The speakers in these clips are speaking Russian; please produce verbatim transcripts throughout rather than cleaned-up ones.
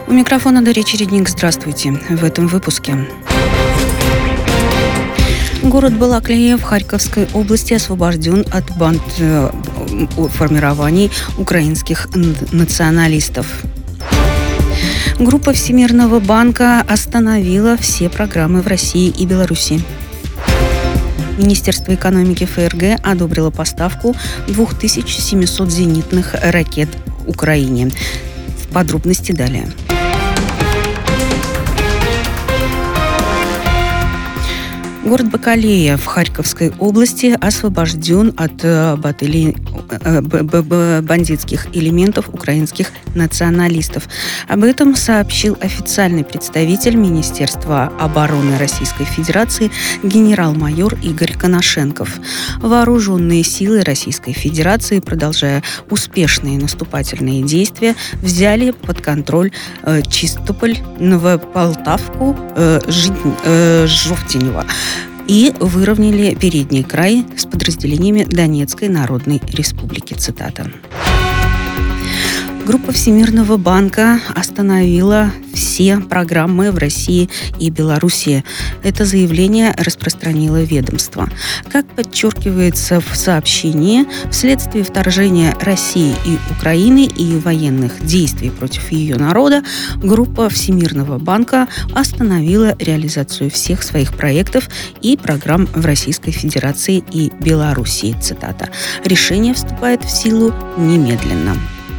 У микрофона Дарья Чередник. Здравствуйте. В этом выпуске. Город Балаклея в Харьковской области освобожден от банд э, формирований украинских националистов. Группа Всемирного банка остановила все программы в России и Беларуси. Министерство экономики ФРГ одобрило поставку две тысячи семьсот зенитных ракет Украине. Подробности далее. Город Балаклея в Харьковской области освобожден от баталий... бандитских элементов украинских националистов. Об этом сообщил официальный представитель Министерства обороны Российской Федерации генерал-майор Игорь Коношенков. Вооруженные силы Российской Федерации, продолжая успешные наступательные действия, взяли под контроль э, Чистополь, Новополтавку, э, Жи... э, Жовтенево и выровняли передний край с подразделениями Донецкой Народной Республики. Цитата. Группа Всемирного банка остановила все программы в России и Беларуси. Это заявление распространило ведомство. Как подчеркивается в сообщении, вследствие вторжения России и Украины и военных действий против ее народа, группа Всемирного банка остановила реализацию всех своих проектов и программ в Российской Федерации и Беларуси. Цитата. Решение вступает в силу немедленно.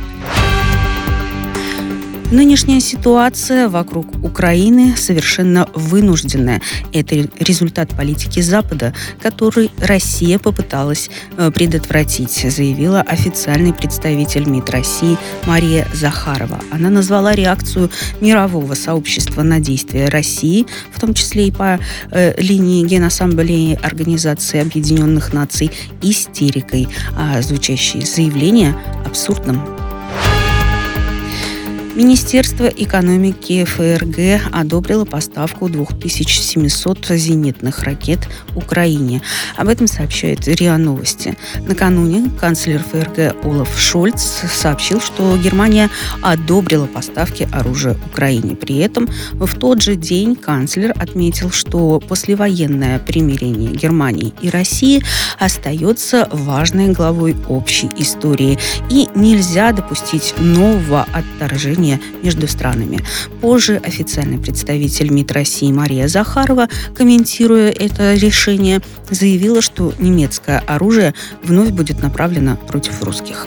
Нынешняя ситуация вокруг Украины совершенно вынужденная. Это результат политики Запада, который Россия попыталась предотвратить, заявила официальный представитель МИД России Мария Захарова. Она назвала реакцию мирового сообщества на действия России, в том числе и по э, линии Генассамблеи Организации Объединенных Наций, истерикой, а звучащее заявление абсурдным. Министерство экономики ФРГ одобрило поставку две тысячи семьсот зенитных ракет Украине. Об этом сообщает РИА Новости. Накануне канцлер ФРГ Олаф Шольц сообщил, что Германия одобрила поставки оружия Украине. При этом в тот же день канцлер отметил, что послевоенное примирение Германии и России остается важной главой общей истории, и нельзя допустить нового отторжения между странами. Позже официальный представитель МИД России Мария Захарова, комментируя это решение, заявила, что немецкое оружие вновь будет направлено против русских.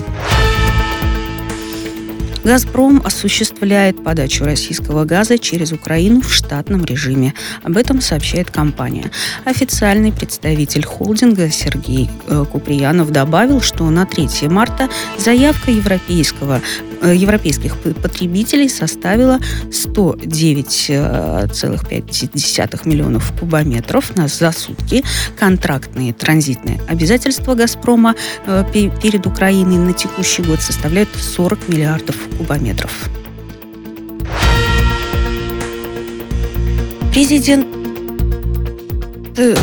«Газпром» осуществляет подачу российского газа через Украину в штатном режиме. Об этом сообщает компания. Официальный представитель холдинга Сергей Куприянов добавил, что на третье марта заявка европейского европейских потребителей составила сто девять целых пять десятых миллионов кубометров за сутки. Контрактные транзитные обязательства «Газпрома» перед Украиной на текущий год составляют сорок миллиардов кубометров. Президент